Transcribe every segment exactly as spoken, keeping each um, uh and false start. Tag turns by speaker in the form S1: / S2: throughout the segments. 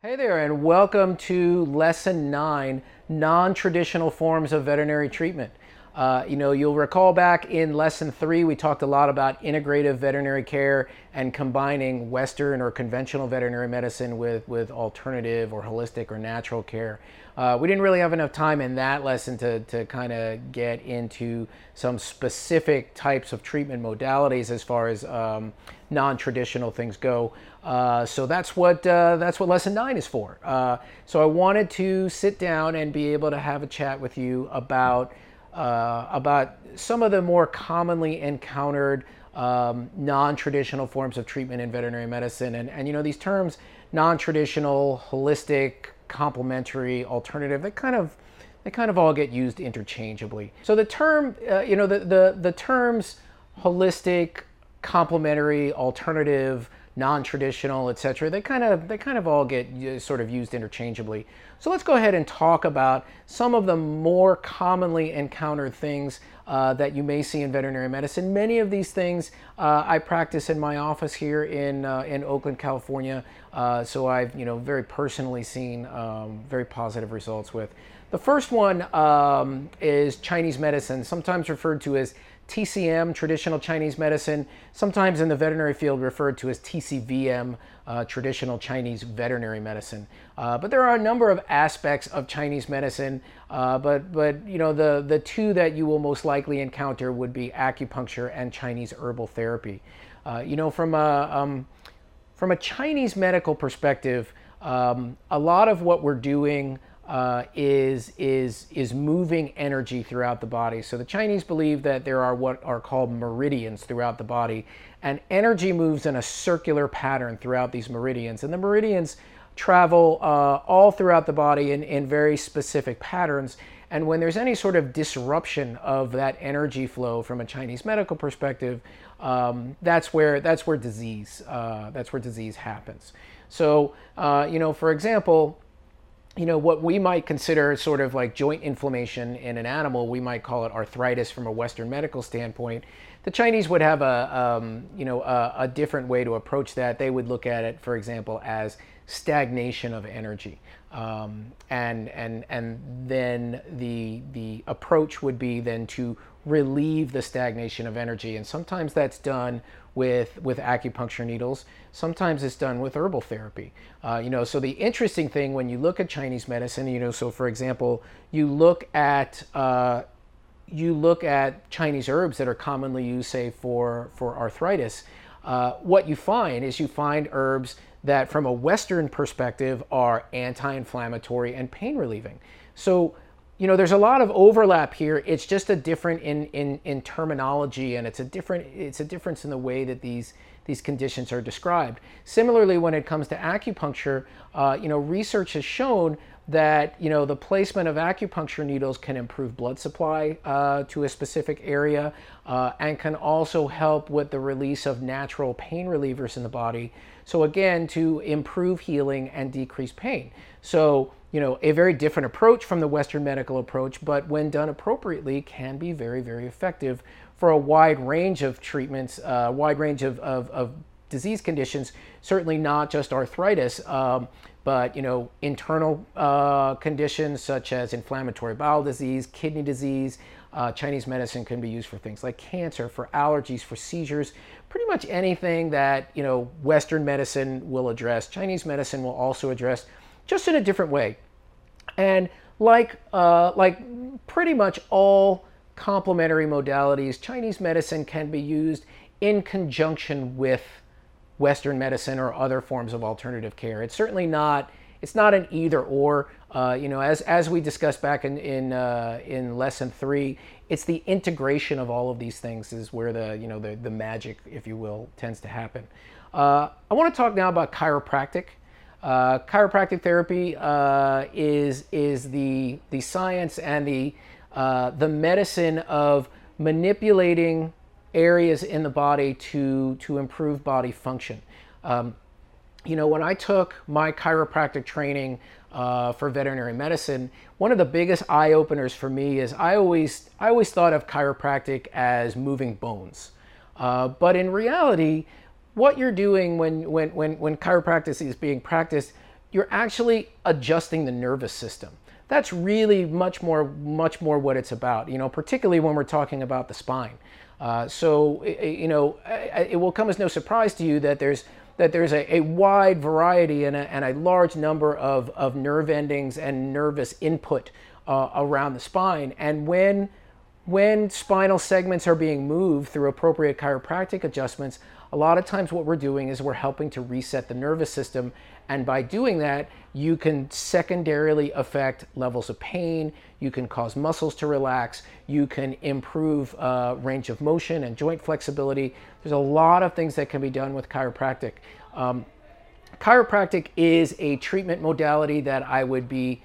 S1: Hey there, and welcome to Lesson nine, Non-Traditional Forms of Veterinary Treatment. Uh, you know, you'll recall back in Lesson three, we talked a lot about integrative veterinary care and combining Western or conventional veterinary medicine with, with alternative or holistic or natural care. Uh, we didn't really have enough time in that lesson to, to kind of get into some specific types of treatment modalities as far as um, non-traditional things go. Uh, so that's what uh, that's what lesson nine is for. Uh, so I wanted to sit down and be able to have a chat with you about uh, about some of the more commonly encountered um, non-traditional forms of treatment in veterinary medicine. And, and you know, these terms, non-traditional, holistic, complementary, alternative, they kind of they kind of all get used interchangeably. So the term, uh, you know, the, the the terms holistic, complementary, alternative, non-traditional, et cetera, they kind of they kind of all get uh, sort of used interchangeably. So let's go ahead and talk about some of the more commonly encountered things uh, that you may see in veterinary medicine. Many of these things uh, I practice in my office here in uh, in Oakland, California. Uh, so I've you know very personally seen um, very positive results with. The first one um, is Chinese medicine, sometimes referred to as T C M, traditional Chinese medicine, sometimes in the veterinary field referred to as T C V M, uh, traditional Chinese veterinary medicine. Uh, but there are a number of aspects of Chinese medicine, uh, but but you know the the two that you will most likely encounter would be acupuncture and Chinese herbal therapy. Uh, you know, from a um, from a Chinese medical perspective, um, a lot of what we're doing Uh, is is is moving energy throughout the body. So the Chinese believe that there are what are called meridians throughout the body, and energy moves in a circular pattern throughout these meridians. And the meridians travel uh, all throughout the body in, in very specific patterns. And when there's any sort of disruption of that energy flow from a Chinese medical perspective, um, that's where that's where disease uh, that's where disease happens. So uh, you know, for example, you know, what we might consider sort of like joint inflammation in an animal, we might call it arthritis from a Western medical standpoint. The Chinese would have a, um, you know, a, a different way to approach that. They would look at it, for example, as stagnation of energy. Um, and, and, and then the, the approach would be then to relieve the stagnation of energy. And sometimes that's done with, with acupuncture needles. Sometimes it's done with herbal therapy. Uh, you know, so the interesting thing when you look at Chinese medicine, you know, so for example, you look at uh, you look at Chinese herbs that are commonly used, say, for, for arthritis. Uh, what you find is you find herbs that from a Western perspective are anti-inflammatory and pain relieving. So, you know, there's a lot of overlap here. It's just a different in, in, in terminology, and it's a different it's a difference in the way that these these conditions are described. Similarly, when it comes to acupuncture, uh, you know, research has shown that you know the placement of acupuncture needles can improve blood supply uh, to a specific area, uh, and can also help with the release of natural pain relievers in the body. So again, to improve healing and decrease pain. So, you know, a very different approach from the Western medical approach, but when done appropriately, can be very, very effective for a wide range of treatments, a uh, wide range of, of, of disease conditions, certainly not just arthritis, um, but, you know, internal uh, conditions such as inflammatory bowel disease, kidney disease. Uh, Chinese medicine can be used for things like cancer, for allergies, for seizures, pretty much anything that, you know, Western medicine will address. Chinese medicine will also address, just in a different way. And like, uh, like pretty much all complementary modalities, Chinese medicine can be used in conjunction with Western medicine or other forms of alternative care. It's certainly not, it's not an either or. Uh, you know, as, as we discussed back in, in, uh, in lesson three, it's the integration of all of these things is where the, you know, the, the magic, if you will, tends to happen. Uh, I want to talk now about chiropractic. Uh, chiropractic therapy uh, is is the the science and the uh, the medicine of manipulating areas in the body to to improve body function. Um, you know, when I took my chiropractic training uh, for veterinary medicine, one of the biggest eye openers for me is I always I always thought of chiropractic as moving bones, uh, but in reality, what you're doing when when when when chiropractic is being practiced, you're actually adjusting the nervous system. That's really much more, much more what it's about, you know, particularly when we're talking about the spine. Uh, so, you know, it will come as no surprise to you that there's that there's a, a wide variety and a, and a large number of, of nerve endings and nervous input uh, around the spine. And when when spinal segments are being moved through appropriate chiropractic adjustments, a lot of times what we're doing is we're helping to reset the nervous system. And by doing that, you can secondarily affect levels of pain, you can cause muscles to relax, you can improve uh, range of motion and joint flexibility. There's a lot of things that can be done with chiropractic. Um, chiropractic is a treatment modality that I would be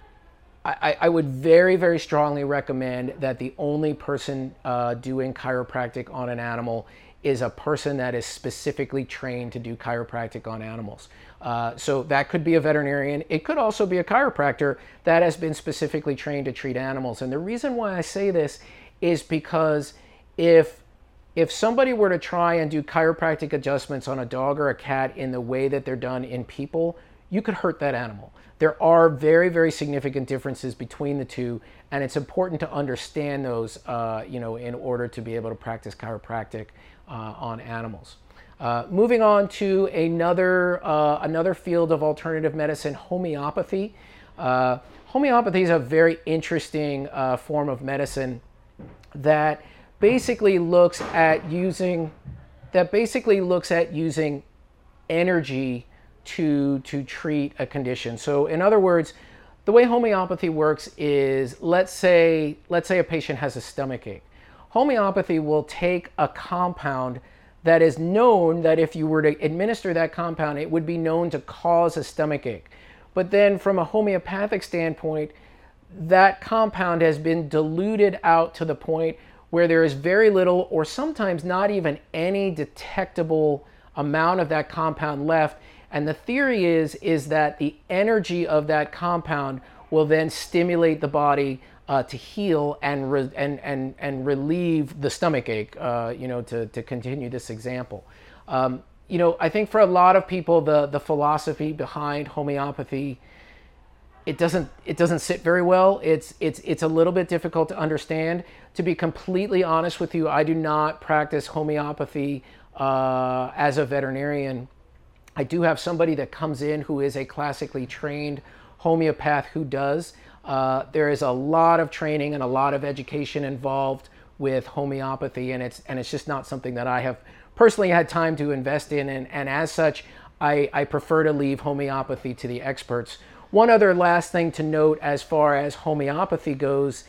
S1: I, I would very, very strongly recommend that the only person uh, doing chiropractic on an animal is a person that is specifically trained to do chiropractic on animals. Uh, so that could be a veterinarian. It could also be a chiropractor that has been specifically trained to treat animals. And the reason why I say this is because if if somebody were to try and do chiropractic adjustments on a dog or a cat in the way that they're done in people, you could hurt that animal. There are very, very significant differences between the two, and it's important to understand those, uh, you know, in order to be able to practice chiropractic uh, on animals. Uh, moving on to another uh, another field of alternative medicine, homeopathy. Uh, homeopathy is a very interesting uh, form of medicine that basically looks at using that basically looks at using energy to to treat a condition. So in other words, the way homeopathy works is, let's say let's say a patient has a stomach ache. Homeopathy will take a compound that is known that if you were to administer that compound, it would be known to cause a stomach ache. But then from a homeopathic standpoint, that compound has been diluted out to the point where there is very little or sometimes not even any detectable amount of that compound left. And the theory is, is that the energy of that compound will then stimulate the body uh, to heal and, re- and, and, and relieve the stomach ache, uh, you know, to, to continue this example. Um, you know, I think for a lot of people, the, the philosophy behind homeopathy, it doesn't, it doesn't sit very well. It's, it's, it's a little bit difficult to understand. To be completely honest with you, I do not practice homeopathy uh, as a veterinarian. I do have somebody that comes in who is a classically trained homeopath who does. Uh, there is a lot of training and a lot of education involved with homeopathy, and it's and it's just not something that I have personally had time to invest in, and, and as such, I, I prefer to leave homeopathy to the experts. One other last thing to note as far as homeopathy goes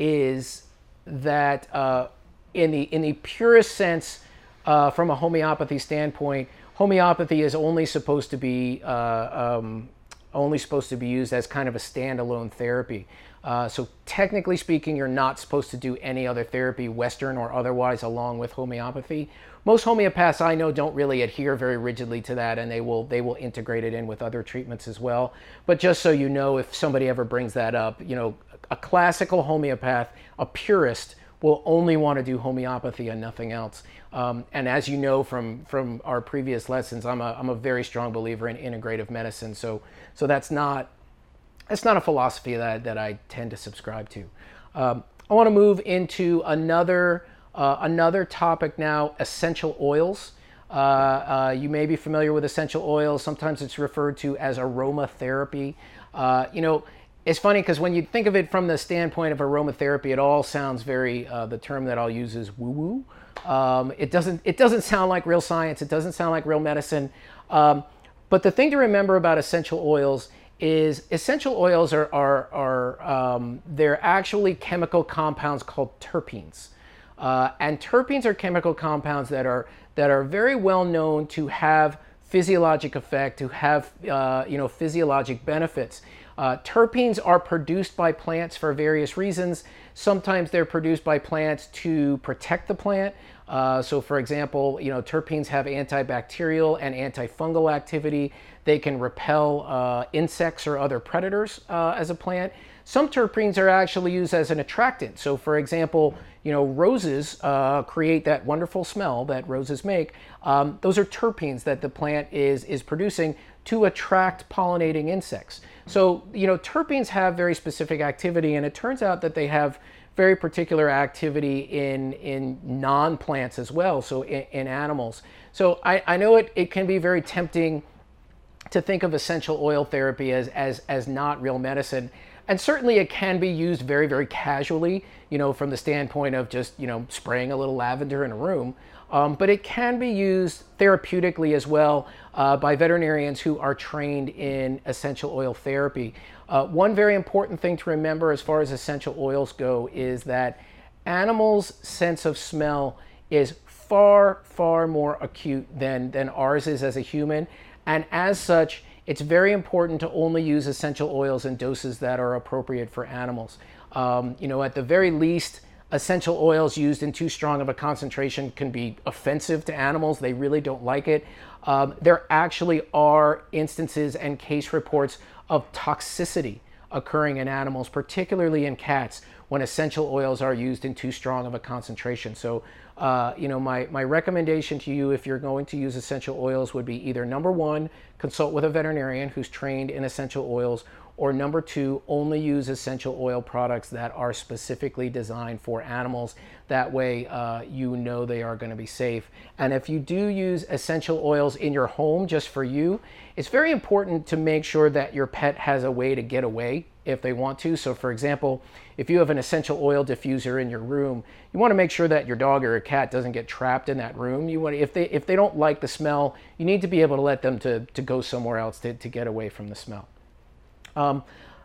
S1: is that uh, in the in the purest sense, uh, from a homeopathy standpoint, homeopathy is only supposed to be uh, um, only supposed to be used as kind of a standalone therapy. Uh, so technically speaking, you're not supposed to do any other therapy, Western or otherwise, along with homeopathy. Most homeopaths I know don't really adhere very rigidly to that, and they will they will integrate it in with other treatments as well. But just so you know, if somebody ever brings that up, you know, a classical homeopath, a purist, will only want to do homeopathy and nothing else. Um, and as you know from from our previous lessons, I'm a I'm a very strong believer in integrative medicine. So so that's not that's not a philosophy that that I tend to subscribe to. Um, I want to move into another uh, another topic now: essential oils. Uh, uh, you may be familiar with essential oils. Sometimes it's referred to as aromatherapy. Uh, you know. It's funny because when you think of it from the standpoint of aromatherapy, it all sounds very, uh, the term that I'll use is woo-woo. Um, it doesn't it doesn't sound like real science. It doesn't sound like real medicine. Um, but the thing to remember about essential oils is essential oils are, are, are um, they're actually chemical compounds called terpenes. Uh, and terpenes are chemical compounds that are, that are very well known to have physiologic effect, to have uh, you know, physiologic benefits. Uh, terpenes are produced by plants for various reasons. Sometimes they're produced by plants to protect the plant. Uh, so for example, you know, terpenes have antibacterial and antifungal activity. They can repel uh, insects or other predators uh, as a plant. Some terpenes are actually used as an attractant. So for example, you know, roses uh, create that wonderful smell that roses make. Um, those are terpenes that the plant is, is producing to attract pollinating insects. So, you know, terpenes have very specific activity, and it turns out that they have very particular activity in, in non-plants as well, so in, in animals. So I, I know it, it can be very tempting to think of essential oil therapy as, as, as not real medicine. And certainly it can be used very, very casually, you know, from the standpoint of just, you know, spraying a little lavender in a room. Um, but it can be used therapeutically as well uh, by veterinarians who are trained in essential oil therapy. Uh, one very important thing to remember as far as essential oils go is that animals' sense of smell is far, far more acute than, than ours is as a human. And as such, it's very important to only use essential oils in doses that are appropriate for animals. Um, you know, at the very least, essential oils used in too strong of a concentration can be offensive to animals. They really don't like it. Um, there actually are instances and case reports of toxicity occurring in animals, particularly in cats, when essential oils are used in too strong of a concentration. So, uh, you know, my, my recommendation to you if you're going to use essential oils would be either number one, consult with a veterinarian who's trained in essential oils, or number two, only use essential oil products that are specifically designed for animals. That way uh, you know they are going to be safe. And if you do use essential oils in your home just for you, it's very important to make sure that your pet has a way to get away if they want to. So for example, if you have an essential oil diffuser in your room, you want to make sure that your dog or a cat doesn't get trapped in that room. You want to, if they if they don't like the smell, you need to be able to let them to, to go somewhere else to, to get away from the smell. Um,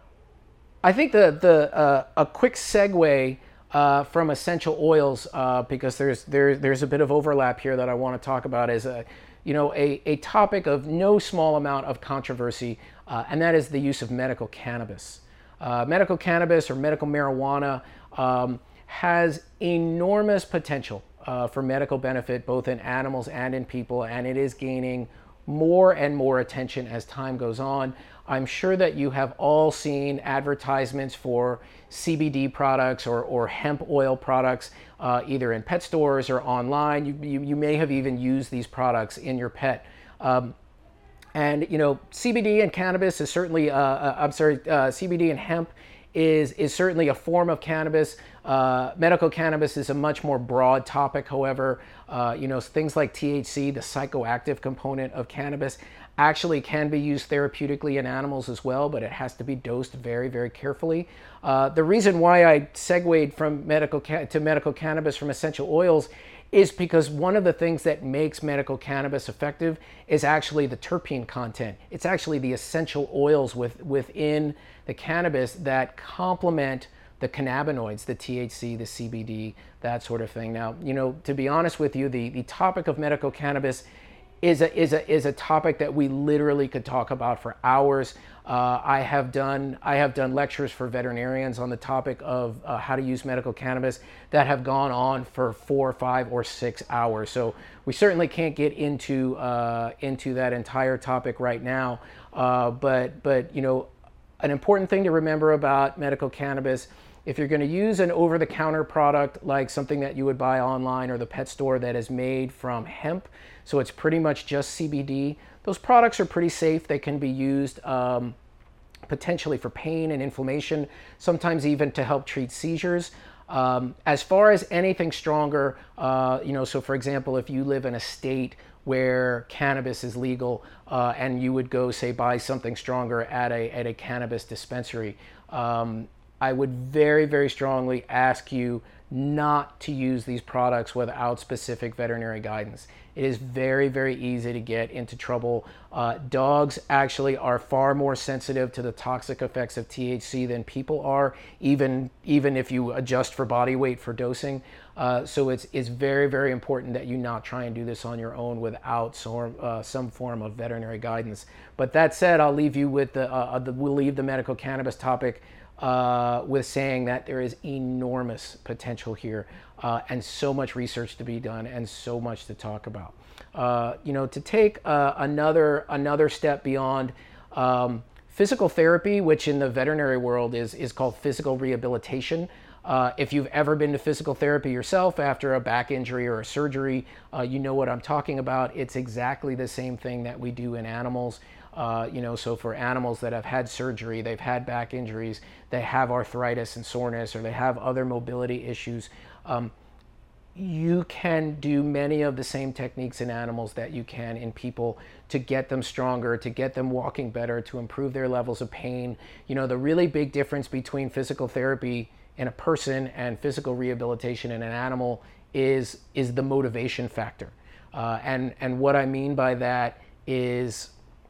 S1: I think the, the, uh, a quick segue uh, from essential oils, uh, because there's, there, there's a bit of overlap here that I want to talk about, is a, you know, a, a topic of no small amount of controversy, uh, and that is the use of medical cannabis. Uh, medical cannabis or medical marijuana um, has enormous potential uh, for medical benefit both in animals and in people, and it is gaining more and more attention as time goes on. I'm sure that you have all seen advertisements for C B D products or, or hemp oil products, uh, either in pet stores or online. You, you, you may have even used these products in your pet. Um, and, you know, C B D and cannabis is certainly, uh, uh, I'm sorry, uh, C B D and hemp is, is certainly a form of cannabis. Uh, medical cannabis is a much more broad topic, however. Uh, you know, things like T H C, the psychoactive component of cannabis, actually can be used therapeutically in animals as well, but it has to be dosed very, very carefully. Uh, the reason why I segued from medical ca- to medical cannabis from essential oils is because one of the things that makes medical cannabis effective is actually the terpene content. It's actually the essential oils with, within the cannabis that complement the cannabinoids, the T H C, the C B D, that sort of thing. Now, you know, to be honest with you, the, the topic of medical cannabis is a, is a, is a topic that we literally could talk about for hours. Uh, I have done I have done lectures for veterinarians on the topic of uh, how to use medical cannabis that have gone on for four, five, or six hours. So we certainly can't get into uh, into that entire topic right now. Uh, but but you know, an important thing to remember about medical cannabis: if you're going to use an over-the-counter product like something that you would buy online or the pet store that is made from hemp, so it's pretty much just C B D, those products are pretty safe. They can be used um, potentially for pain and inflammation, sometimes even to help treat seizures. Um, as far as anything stronger, uh, you know, so for example, if you live in a state where cannabis is legal uh, and you would go, say, buy something stronger at a, at a cannabis dispensary, um, I would very, very strongly ask you not to use these products without specific veterinary guidance. It is very, very easy to get into trouble. Uh, dogs actually are far more sensitive to the toxic effects of T H C than people are, even, even if you adjust for body weight for dosing. Uh, so it's, it's very, very important that you not try and do this on your own without some, uh, some form of veterinary guidance. But that said, I'll leave you with the, uh, the we'll leave the medical cannabis topic Uh, with saying that there is enormous potential here uh, and so much research to be done and so much to talk about. Uh, you know, to take uh, another another step beyond um, Physical therapy, which in the veterinary world is, is called physical rehabilitation. Uh, if you've ever been to physical therapy yourself after a back injury or a surgery, uh, you know what I'm talking about. It's exactly the same thing that we do in animals. Uh, you know, so for animals that have had surgery, they've had back injuries, they have arthritis and soreness, or they have other mobility issues. Um, you can do many of the same techniques in animals that you can in people to get them stronger, to get them walking better, to improve their levels of pain. You know, the really big difference between physical therapy in a person and physical rehabilitation in an animal is is the motivation factor. Uh, and and what I mean by that is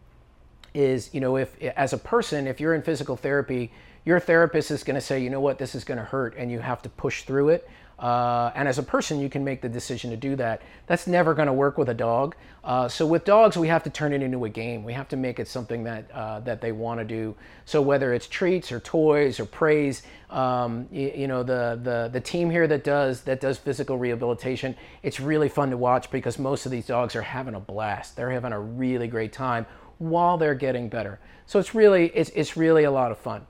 S1: is you know, if as a person, if you're in physical therapy, your therapist is going to say, you know what, this is going to hurt, and you have to push through it. Uh, and as a person, you can make the decision to do that. That's never going to work with a dog. Uh, so with dogs, we have to turn it into a game. We have to make it something that uh, that they want to do. So whether it's treats or toys or praise, um, you, you know, the, the the team here that does that does physical rehabilitation, it's really fun to watch because most of these dogs are having a blast. They're having a really great time while they're getting better. So it's really it's it's really a lot of fun.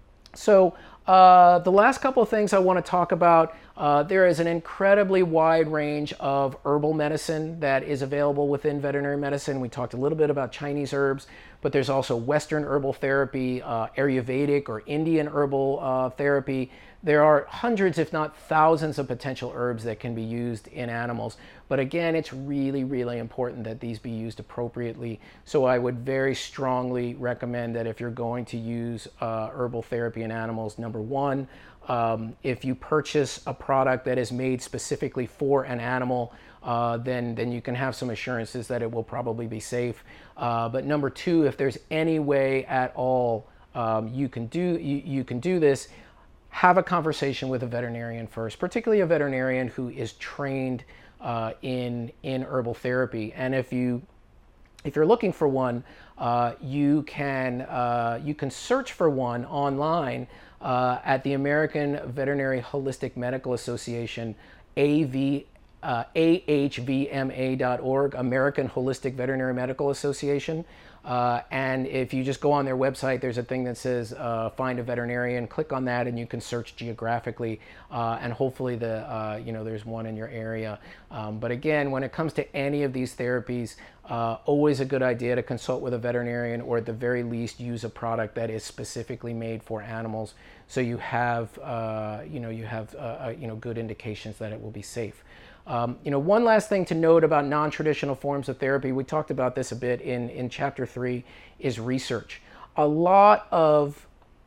S1: So uh, the last couple of things I want to talk about, uh, there is an incredibly wide range of herbal medicine that is available within veterinary medicine. We talked a little bit about Chinese herbs, but there's also Western herbal therapy, uh, Ayurvedic or Indian herbal uh, therapy. There are hundreds, if not thousands, of potential herbs that can be used in animals. But again, it's really, really important that these be used appropriately. So I would very strongly recommend that if you're going to use uh, herbal therapy in animals, number one, um, if you purchase a product that is made specifically for an animal, uh, then, then you can have some assurances that it will probably be safe. Uh, but number two, if there's any way at all um, you can do you, you can do this, have a conversation with a veterinarian first, particularly a veterinarian who is trained uh, in in herbal therapy. And if you if you're looking for one, uh, you can uh, you can search for one online uh, at the American Veterinary Holistic Medical Association, A V. Uh, A H V M A dot org, American Holistic Veterinary Medical Association. Uh, and if you just go on their website, there's a thing that says uh, find a veterinarian. Click on that and you can search geographically, uh, and hopefully the uh, you know there's one in your area. Um, but again, when it comes to any of these therapies, uh, always a good idea to consult with a veterinarian, or at the very least use a product that is specifically made for animals, so you have uh, you know you have uh, you know good indications that it will be safe. Um, you know, one last thing to note about non-traditional forms of therapy, we talked about this a bit in, in chapter three, is research. A lot of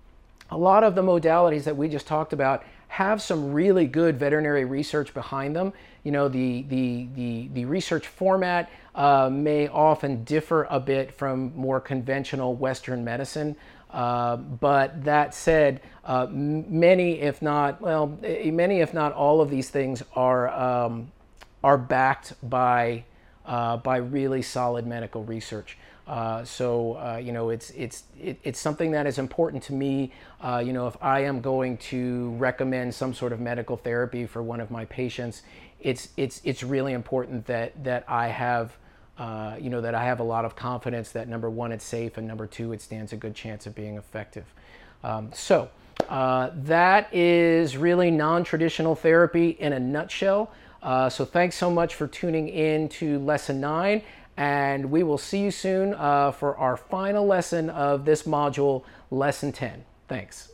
S1: a lot of the modalities that we just talked about have some really good veterinary research behind them. You know, the the the, the research format uh, may often differ a bit from more conventional Western medicine. Uh, but that said, uh, many, if not, well, many, if not all of these things are um, are backed by uh, by really solid medical research. Uh, so uh, you know, it's it's it, it's something that is important to me. Uh, you know, if I am going to recommend some sort of medical therapy for one of my patients, it's it's it's really important that that I have. Uh, you know, that I have a lot of confidence that number one, it's safe, and number two, it stands a good chance of being effective. Um, so uh, that is really non-traditional therapy in a nutshell. Uh, so thanks so much for tuning in to lesson nine, and we will see you soon uh, for our final lesson of this module, lesson ten. Thanks.